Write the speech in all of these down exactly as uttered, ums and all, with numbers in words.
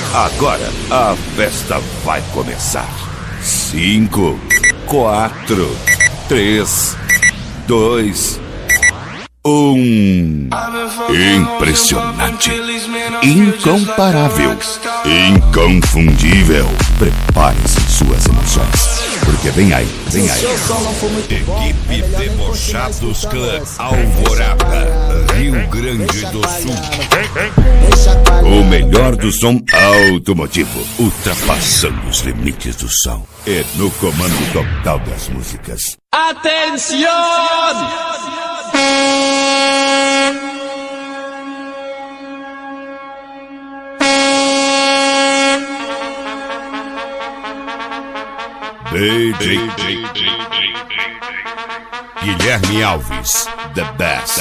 Agora a festa vai começar. Cinco, quatro, três, dois, um. Impressionante, incomparável, inconfundível. Prepare-se suas emoções, porque vem aí, vem aí. Equipe Debochados Clã Alvorada, Rio Grande do Sul. O melhor do som automotivo, ultrapassando os limites do som. É no comando total das músicas. Atenção! D J Guilherme Alves, the best.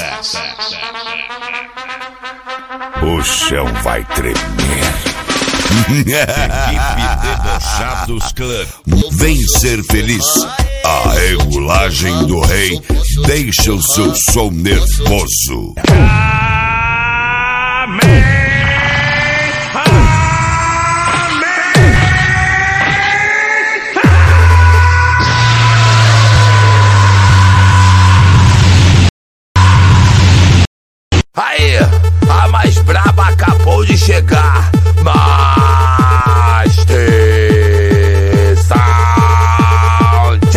O chão vai tremer. Equipe Debochados Clã, vem ser feliz. A regulagem do rei deixa o seu som nervoso. Amém. Aí, a mais braba acabou de chegar. Master Sound.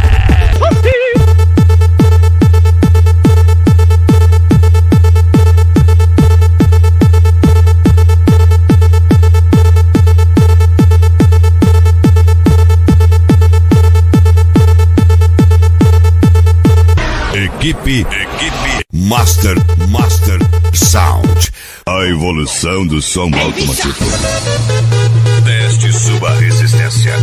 Equipe, equipe Master, Master Sound. A evolução do som automotivo. Teste sua resistência.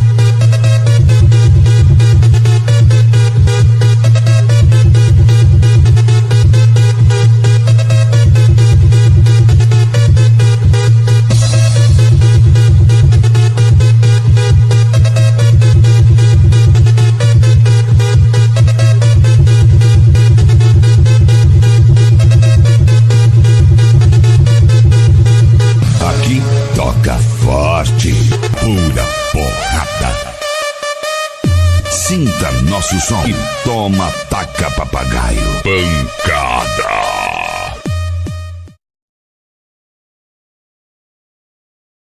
Toca forte, pura porrada. Sinta nosso som e toma taca papagaio. Pancada.